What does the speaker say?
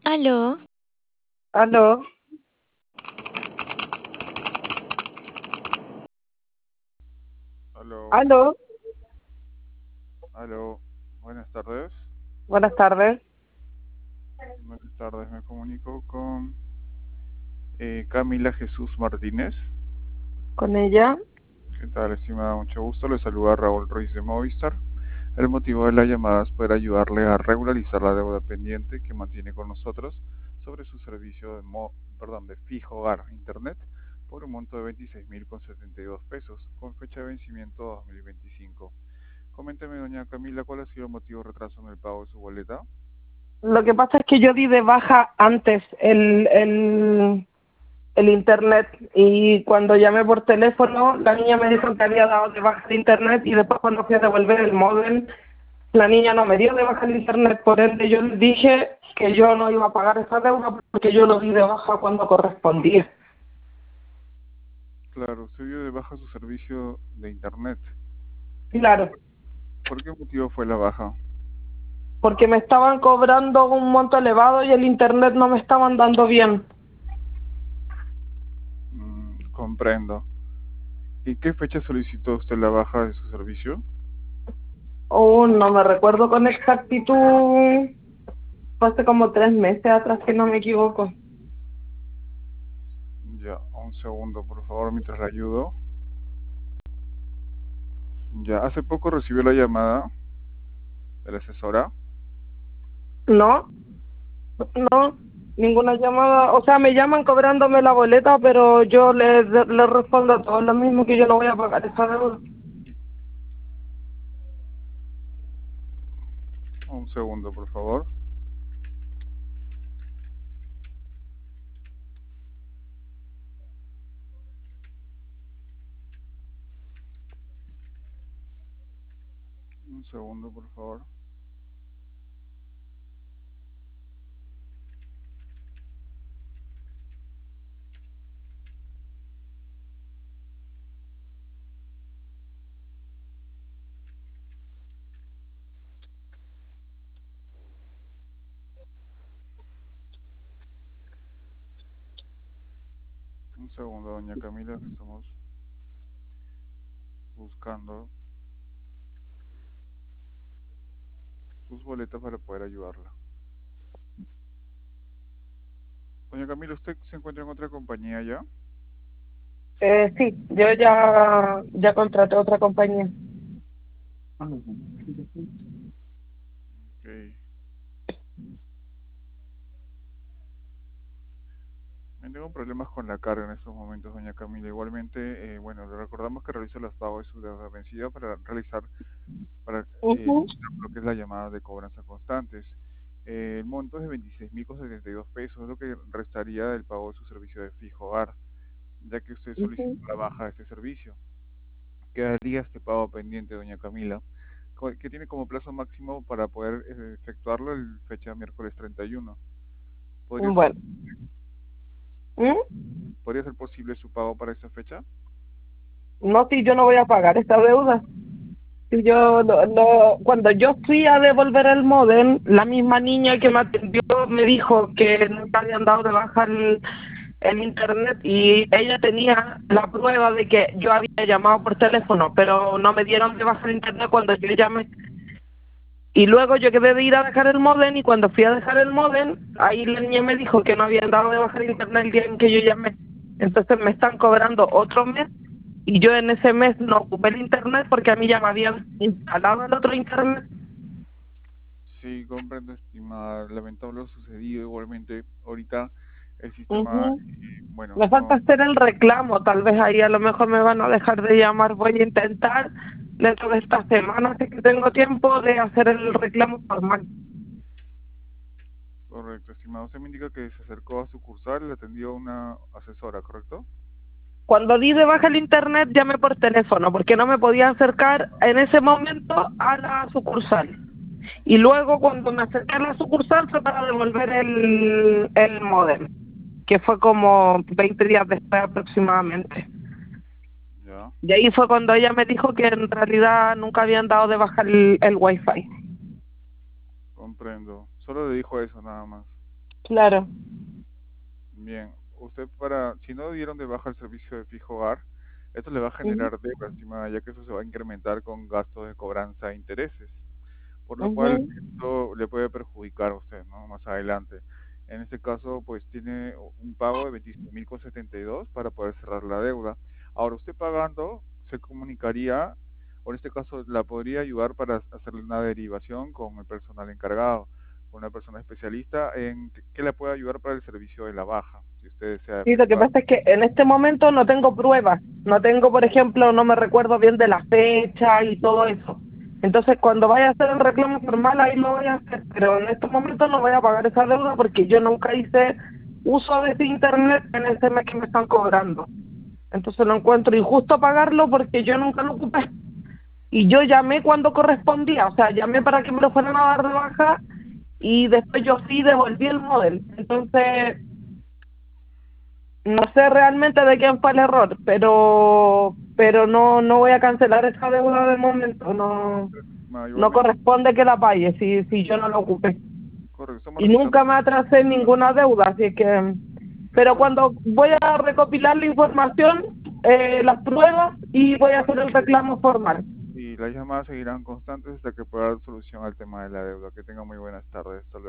Aló, Aló, Aló, aló, aló, buenas tardes. buenas tardes. Buenas tardes, me comunico con Camila Jesús Martínez. ¿Con ella? ¿Qué tal, estimada? Mucho gusto. Le saluda Raúl Ruiz de Movistar. El motivo de la llamada es poder ayudarle a regularizar la deuda pendiente que mantiene con nosotros sobre su servicio de fijo hogar internet por un monto de 26.072 pesos con fecha de vencimiento 2025. Coménteme, doña Camila, ¿cuál ha sido el motivo de retraso en el pago de su boleta? Lo que pasa es que yo di de baja antes el internet y cuando llamé por teléfono la niña me dijo que había dado de baja el internet y después cuando fui a devolver el módem la niña no me dio de baja el internet, por ende yo le dije que yo no iba a pagar esa deuda porque yo lo di de baja cuando correspondía. Claro, usted dio de baja su servicio de internet. Claro, ¿Por qué motivo fue la baja? porque me estaban cobrando un monto elevado y el internet no me estaban dando bien. Comprendo. ¿Y qué fecha solicitó usted la baja de su servicio? No me recuerdo con exactitud. Fue hace como 3 meses atrás, si no me equivoco. Ya, un segundo, por favor, mientras le ayudo. Ya, hace poco recibió la llamada de la asesora. No, no, ninguna llamada. O sea, me llaman cobrándome la boleta, pero yo les respondo a todos lo mismo, que yo no voy a pagar esa deuda. Un segundo, por favor. Un segundo, por favor. Un segundo, doña Camila, que estamos buscando sus boletas para poder ayudarla. Doña Camila, ¿usted se encuentra en otra compañía ya? Sí, yo ya contraté otra compañía. Ok. Tengo problemas con la carga en estos momentos, doña Camila. Igualmente, bueno, le recordamos que realiza los pagos de su deuda vencida para Ujú, lo que es la llamada de cobranza constantes. El monto es de 26.072 pesos, es lo que restaría del pago de su servicio de fijo hogar, ya que usted ujú. solicitó la baja de este servicio. Quedaría este pago pendiente, doña Camila, que tiene como plazo máximo para poder efectuarlo el fecha miércoles 31. ¿Podría ser, Bueno, ¿mm? podría ser posible su pago para esa fecha? No, si yo no voy a pagar esta deuda. Si yo, cuando yo fui a devolver el módem, la misma niña que me atendió me dijo que nunca habían dado de baja el internet y ella tenía la prueba de que yo había llamado por teléfono, pero no me dieron de baja el internet cuando yo llamé. Y luego yo quedé de ir a dejar el módem y cuando fui a dejar el módem, ahí la niña me dijo que no habían dado de baja el internet el día en que yo llamé. Entonces me están cobrando otro mes y yo en ese mes no ocupé el internet porque a mí ya me habían instalado el otro internet. Sí, comprendo, estimada. Lamentable lo sucedido. Igualmente, ahorita el sistema, Ujú. bueno, Me falta no, hacer el reclamo, tal vez ahí a lo mejor me van a dejar de llamar. Voy a intentar dentro de esta semana, si que tengo tiempo, de hacer el reclamo formal. correcto, estimado. Usted me indica que se acercó a sucursal, le atendió una asesora, ¿correcto? Cuando di de baja el internet llamé por teléfono porque no me podía acercar en ese momento a la sucursal. Y luego cuando me acerqué a la sucursal fue para devolver el módem, que fue como 20 días después aproximadamente. Ya, Y ahí fue cuando ella me dijo que en realidad nunca habían dado de baja el wifi. comprendo. Solo le dijo eso nada más. claro. Bien, usted para, si no dieron de baja el servicio de fijo hogar, esto le va a Ujú, generar deuda, estimada, ya que eso se va a incrementar con gastos de cobranza e intereses, por lo cual ujú. esto le puede perjudicar a usted, ¿no? Más adelante. En este caso, pues tiene un pago de 26.072 para poder cerrar la deuda. Ahora, usted pagando se comunicaría, o en este caso la podría ayudar para hacerle una derivación con el personal encargado, con una persona especialista en que le pueda ayudar para el servicio de la baja, si usted desea Sí, lo que efectuar. pasa es que en este momento no tengo pruebas, no tengo, por ejemplo, no me recuerdo bien de la fecha y todo eso. Entonces, cuando vaya a hacer el reclamo formal, ahí lo voy a hacer, pero en estos momentos no voy a pagar esa deuda porque yo nunca hice uso de ese internet en ese mes que me están cobrando. Entonces lo encuentro injusto pagarlo porque yo nunca lo ocupé. Y yo llamé cuando correspondía, o sea, llamé para que me lo fueran a dar de baja y después yo sí devolví el modelo. Entonces, no sé realmente de quién fue el error, pero no voy a cancelar esa deuda de momento, no Igualmente, corresponde que la pague si yo no la ocupé. correcto, estamos Y revisando, nunca me atrasé en ninguna deuda, así que, pero estamos, cuando voy a recopilar la información, las pruebas y voy a hacer el reclamo formal. y las llamadas seguirán constantes hasta que pueda dar solución al tema de la deuda. Que tenga muy buenas tardes. Hasta luego.